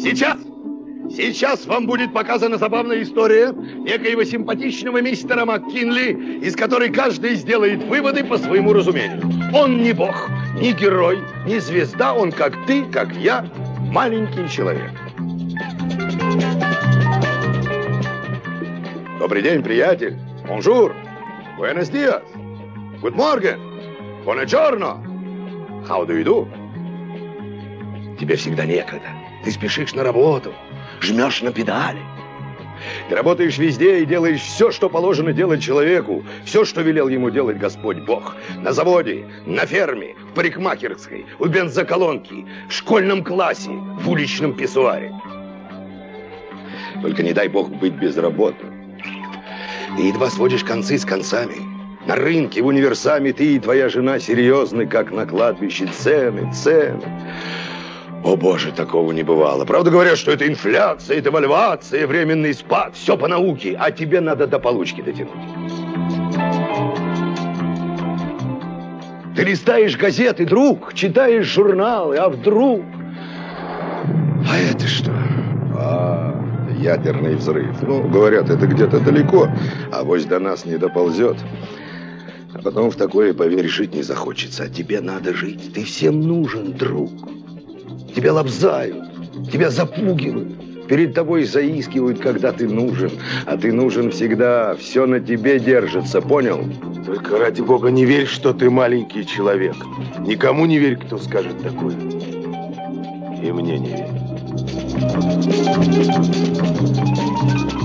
Сейчас вам будет показана забавная история некоего симпатичного мистера МакКинли, из которой каждый сделает выводы по своему разумению. Он не бог, не герой, не звезда, он как ты, как я, маленький человек. Добрый день, приятель. Бонжур. Буэнос диас. Гуд морген. Бонджорно. How do you do? Тебе всегда некогда. Ты спешишь на работу, жмешь на педали. Ты работаешь везде и делаешь все, что положено делать человеку, все, что велел ему делать Господь Бог. На заводе, на ферме, в парикмахерской, у бензоколонки, в школьном классе, в уличном писсуаре. Только не дай Бог быть безработным. Ты едва сводишь концы с концами. На рынке, в универсаме ты и твоя жена серьезны, как на кладбище. Цены. О, Боже, такого не бывало. Правда говорят, что это инфляция, девальвация, временный спад. Все по науке, а тебе надо до получки дотянуть. Ты листаешь газеты, друг, читаешь журналы, а вдруг... А это что? Ядерный взрыв. Ну, говорят, это где-то далеко, авось до нас не доползет. А потом в такое, поверь, жить не захочется. А тебе надо жить. Ты всем нужен, друг. Тебя лобзают, тебя запугивают. Перед тобой заискивают, когда ты нужен. А ты нужен всегда. Все на тебе держится, понял? Только ради Бога не верь, что ты маленький человек. Никому не верь, кто скажет такое. И мне не верь.